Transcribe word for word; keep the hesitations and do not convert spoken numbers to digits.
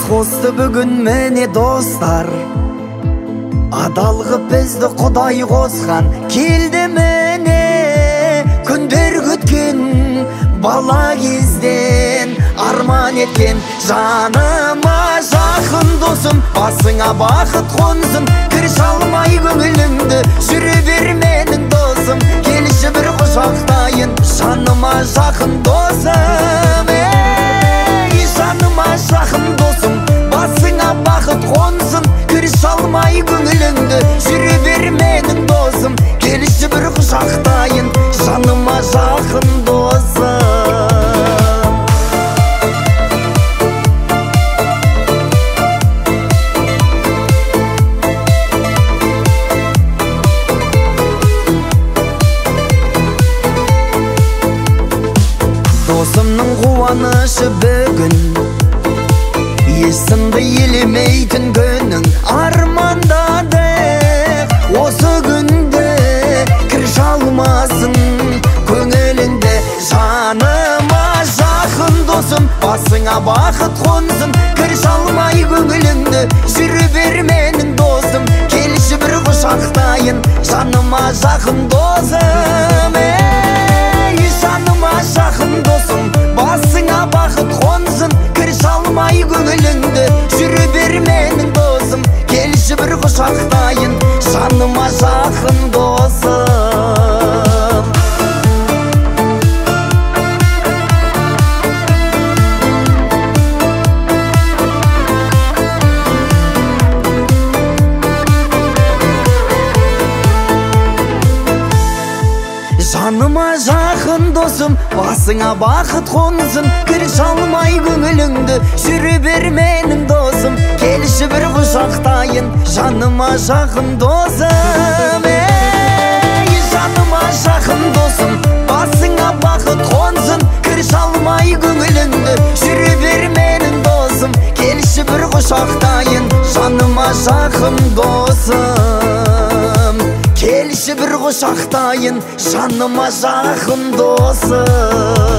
қосты бүгін міне достар, адал қып бізді Құдай қосқан. Келді міне күндер күткен, бала кезден арман еткен. Жаныма жақын досым, басыңа бақыт қонсын. Кір шалмай көңіліңді, жүре бер менің досым. Келші бір құшақтайын, жаныма жақын досым. Ей, жаныма жақын досым, басыңа бақыт қонсын. Кір шалмай көңіліңді, жүре бер менің досым. Келші бір құшақтайын, жаныма жақын досым. Досымның қуанышы бүгін, есімді елемейтін күнің. Армандадық осы күнді, кір шалмасын көңіліңді. Жаныма жақын досым, басыңа бақыт қонсын. Кір шалмай көңіліңді, жүре бер менің досым. Келші бір құшақтайын, жаныма жақын досым. Ей, жаныма жақын досым, басыңа бақыт қонсын. Кір шалмай көңіліңді, жүре бер менің досым. Келші бір құшақтайын, жаныма жақын досым. Жаныма жақын досым, басыңа бақыт қонсын. Кір шалмай көңіліңді, жүре бер менің досым. Келші бір құшақтайын, жаныма жақын досым. Ей, жаныма жақын досым, басыңа бақыт қонсын. Кір шалмай көңіліңді, жүре бер менің досым. Келші бір құшақтайын, жаныма жақын досым. Келші бір құшақтайын, жаныма жақын досым.